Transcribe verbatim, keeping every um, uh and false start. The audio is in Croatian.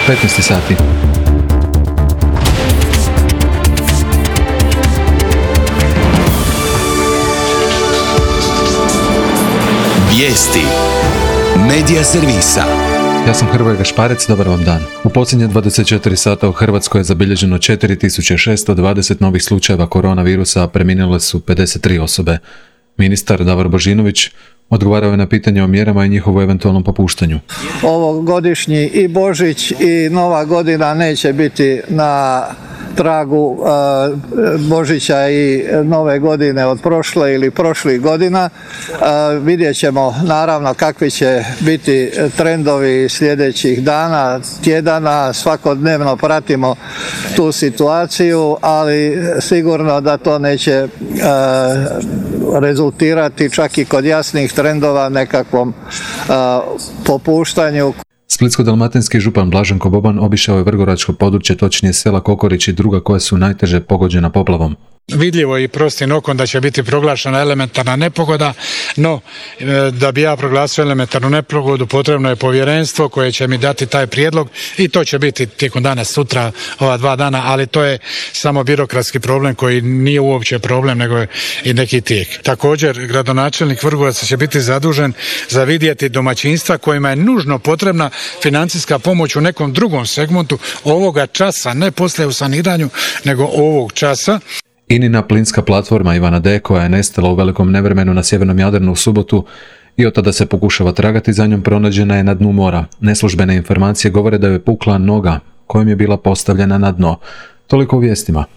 petnaest sati. Vijesti Medija servisa. Ja sam Hrvoje Gašparec, dobar vam dan. U posljednje dvadeset četiri sata u Hrvatskoj je zabilježeno četiri tisuće šesto dvadeset novih slučajeva koronavirusa, a preminule su pedeset tri osobe. Ministar Davor Božinović odgovarao je na pitanje o mjerama i njihovu eventualnom popuštanju. Ovogodišnji i Božić i Nova godina neće biti na tragu e, Božića i Nove godine od prošle ili prošlih godina. E, vidjet ćemo naravno kakvi će biti trendovi sljedećih dana, tjedana, svakodnevno pratimo tu situaciju, ali sigurno da to neće e, rezultirati čak i kod jasnih trendova nekakvom e, popuštanju. Splitsko-dalmatinski župan Blaženko Boban obišao je vrgoračko područje, točnije sela Kokorić i druga koja su najteže pogođena poplavom. Vidljivo je i prostim okom da će biti proglašena elementarna nepogoda, no da bi ja proglasio elementarnu nepogodu potrebno je povjerenstvo koje će mi dati taj prijedlog i to će biti tijekom danas, sutra, ova dva dana, ali to je samo birokratski problem koji nije uopće problem, nego je i neki tijek. Također, gradonačelnik Vrgoraca će biti zadužen za vidjeti domaćinstva kojima je nužno potrebna financijska pomoć u nekom drugom segmentu ovoga časa, ne poslije u saniranju, nego ovog časa. Inina plinska platforma Ivana D, koja je nestala u velikom nevremenu na sjevernom Jadranu u subotu i od tada se pokušava tragati za njom, pronađena je na dnu mora. Neslužbene informacije govore da je pukla noga kojom je bila postavljena na dno. Toliko u vijestima.